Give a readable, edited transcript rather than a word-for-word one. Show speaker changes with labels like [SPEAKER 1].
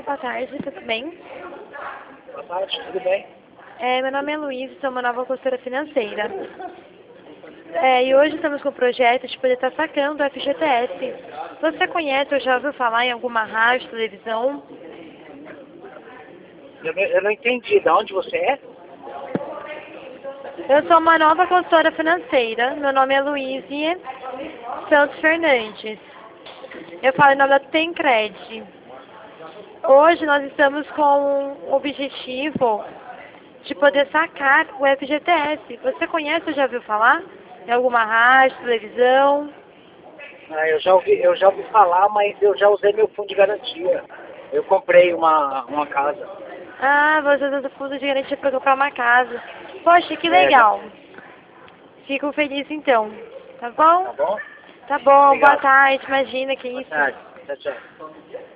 [SPEAKER 1] boa tarde, tudo bem?
[SPEAKER 2] Boa tarde, tudo bem?
[SPEAKER 1] Meu nome é Luiz, sou uma nova consultora financeira. E hoje estamos com o projeto de poder estar sacando o FGTS. Você conhece ou já ouviu falar em alguma rádio, televisão?
[SPEAKER 2] Eu não entendi. De onde você é?
[SPEAKER 1] Eu sou uma nova consultora financeira. Meu nome é Luíse Santos Fernandes. Eu falo em nome da Tencred. Hoje nós estamos com o objetivo de poder sacar o FGTS. Você conhece ou já ouviu falar? Em alguma rádio, televisão?
[SPEAKER 2] Eu já ouvi falar, mas eu já usei meu fundo de garantia. Eu comprei uma casa.
[SPEAKER 1] Ah, você usa o fundo de garantia para comprar uma casa. Poxa, que
[SPEAKER 2] Já.
[SPEAKER 1] legal. Fico feliz então. Tá bom?
[SPEAKER 2] Tá bom?
[SPEAKER 1] Tá bom, boa
[SPEAKER 2] Obrigado.
[SPEAKER 1] tarde. Imagina que
[SPEAKER 2] Boa
[SPEAKER 1] isso.
[SPEAKER 2] tarde. Tchau, tchau.